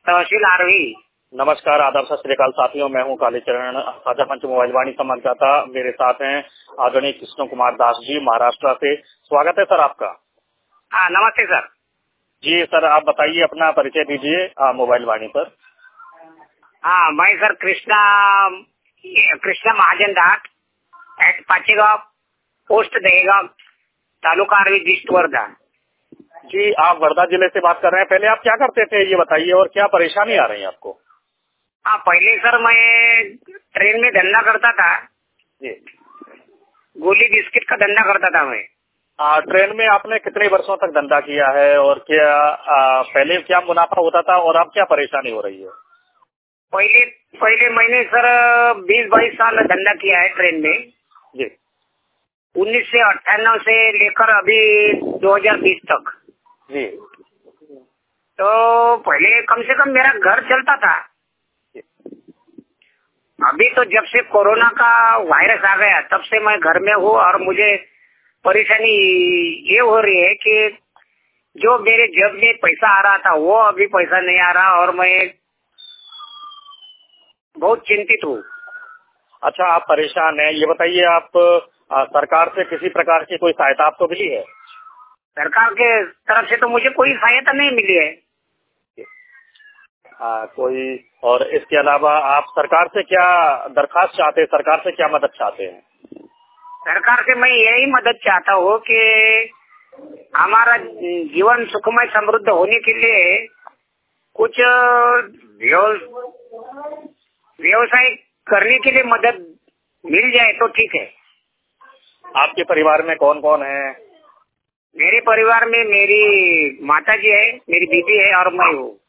तहसील RV. नमस्कार, आदाब, सत श्री अकाल साथियों। मैं हूं कालीचरण, साझा मंच मोबाइल वाणी संवाददाता। मेरे साथ हैं आदरणीय कृष्ण कुमार दास जी, महाराष्ट्र से। स्वागत है सर आपका। हाँ, नमस्ते सर। जी सर, आप बताइए, अपना परिचय दीजिए मोबाइल वाणी पर। हाँ, मैं sir Krishna Mahajan Das, at Pachegaon, post Dahegaon, taluka Arvi, district Wardha. जी, आप वर्धा जिले से बात कर रहे हैं। पहले आप क्या करते थे ये बताइए, और क्या परेशानी आ रही है आपको? हाँ, पहले सर मैं ट्रेन में धंधा करता था जी। गोली बिस्किट का धंधा करता था मैं। ट्रेन में आपने कितने वर्षों तक धंधा किया है, और क्या पहले क्या मुनाफा होता था, और अब क्या परेशानी हो रही है? पहले मैंने सर 20-22 साल धंधा किया है ट्रेन में जी। 1998 से लेकर अभी 2020 तक। जी। तो पहले कम से कम मेरा घर चलता था। अभी तो जब से कोरोना का वायरस आ गया तब से मैं घर में हूँ, और मुझे परेशानी ये हो रही है कि जो मेरे जेब में पैसा आ रहा था वो अभी पैसा नहीं आ रहा, और मैं बहुत चिंतित हूँ। अच्छा, आप परेशान हैं। ये बताइए, आप सरकार से किसी प्रकार की कोई सहायता आपको मिली है? सरकार के तरफ से तो मुझे कोई सहायता नहीं मिली है। कोई, और इसके अलावा आप सरकार से क्या दरखास्त चाहते हैं, सरकार से क्या मदद चाहते हैं? सरकार से मैं यही मदद चाहता हूँ कि हमारा जीवन सुखमय समृद्ध होने के लिए कुछ व्यवसाय करने के लिए मदद मिल जाए तो ठीक है। आपके परिवार में कौन कौन है? मेरे परिवार में मेरी माताजी है, मेरी बीबी है और मैं हूँ।